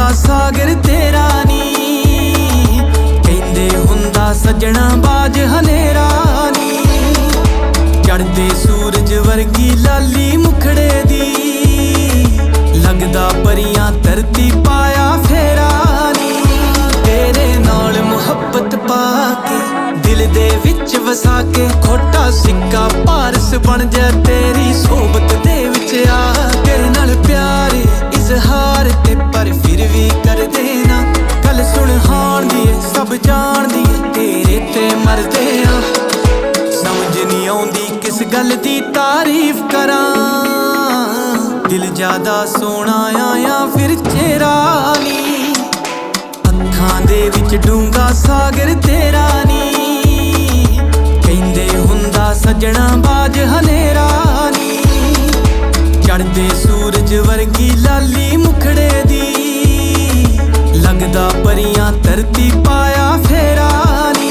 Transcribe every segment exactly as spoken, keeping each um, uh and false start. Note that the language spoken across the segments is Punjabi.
ਡੂੰਘਾ ਸਾਗਰ ਤੇਰਾ ਨੀ, ਕਹਿੰਦੇ ਹੁੰਦਾ ਸੱਜਣਾ ਬਾਜ ਹਨੇਰਾ ਨੀ। ਚੜ੍ਹਦੇ ਸੂਰਜ ਵਰਗੀ ਲਾਲੀ ਮੁਖੜੇ ਦੀ, ਲੱਗਦਾ ਪਰੀਆਂ ਧਰਤੀ ਪਾਇਆ ਫੇਰਾ ਨੀ। ਤੇਰੇ ਨਾਲ ਮੁਹੱਬਤ ਪਾ ਕੇ ਦਿਲ ਦੇ ਵਿੱਚ ਵਸਾ ਕੇ, ਖੋਟਾ ਸਿੱਕਾ ਪਾਰਸ ਬਣ ਜਾ ਤੇਰੀ ਸੋਬਤ ਦੇ ਵਿੱਚ ਆ। ਤੇਰੇ ਨਾਲ ਪਿਆਰ ਇਜ਼ਹਾਰ ਤੇ ਪਰ ਫਿਰ ਵੀ ਕਰਦੇ ਨਾ, ਗੱਲ ਸੁਣ ਹਾਣਦੀ ਏ ਸਭ ਜਾਣਦੀ ਏ ਤੇਰੇ ਤੇ ਮਰਦੇ ਆ। ਸਮਝ ਨਹੀਂ ਆਉਂਦੀ ਕਿਸ ਗੱਲ ਦੀ ਤਾਰੀਫ ਕਰਾਂ, ਦਿਲ ਜ਼ਿਆਦਾ ਸੋਹਣਾ ਆ ਜਾਂ ਫਿਰ ਚਿਹਰਾ ਨੀ। ਅੱਖਾਂ ਦੇ ਵਿੱਚ ਡੂੰਘਾ ਸਾਗਰ ਤੇਰਾ ਨੀ, ਕਹਿੰਦੇ ਹੁੰਦਾ ਸੱਜਣਾ ਬਾਜ ਹਨੇਰਾ ਨੀ। ਚੜ੍ਹਦੇ ਸੂਰਜ ਵਰਗੀ ਲਾਲੀ ਮੁਖੜੇ ਦੀ, ਲੱਗਦਾ ਪਰੀਆਂ ਧਰਤੀ ਪਾਇਆ ਫੇਰਾ ਨੀ।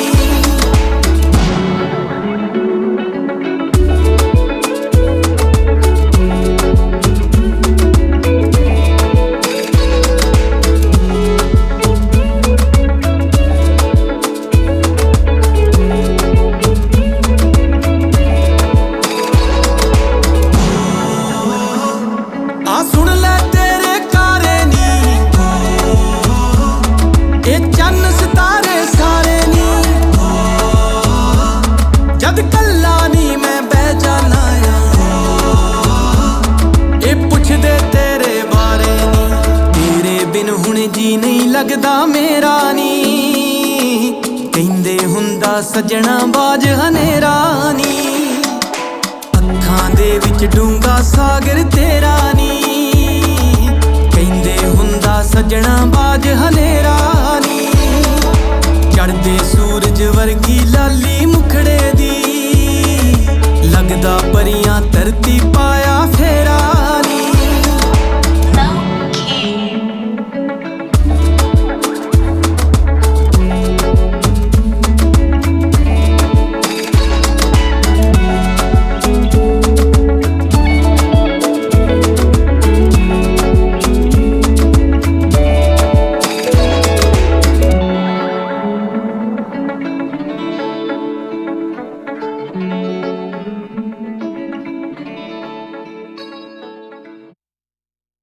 ਆ ਸੁਣ ਲੈ ਤੇਰੇ ਕਾਰੇ ਨੀ, ਇਹ ਚੰਨ ਸਿਤਾਰੇ ਸਾਰੇ ਨੀ। ਜਦ ਕੱਲਾ ਨੀ ਮੈਂ ਬਹਿ ਜਾਨਾ ਆ, ਇਹ ਪੁੱਛਦੇ ਤੇਰੇ ਬਾਰੇ ਨੀ। ਤੇਰੇ ਬਿਨ ਹੁਣ ਜੀ ਨਹੀਂ ਲੱਗਦਾ ਮੇਰਾ ਨੀ, ਕਹਿੰਦੇ ਹੁੰਦਾ ਸੱਜਣਾ ਬਾਜ ਹਨੇਰਾ ਨੀ। ਅੱਖਾਂ ਦੇ ਵਿੱਚ ਡੂੰਘਾ ਸਾਗਰ ਤੇਰਾ ਨੀ, ਕਹਿੰਦੇ ਹੁੰਦਾ ਸੱਜਣਾ ਬਾਜ ਹਨੇਰਾ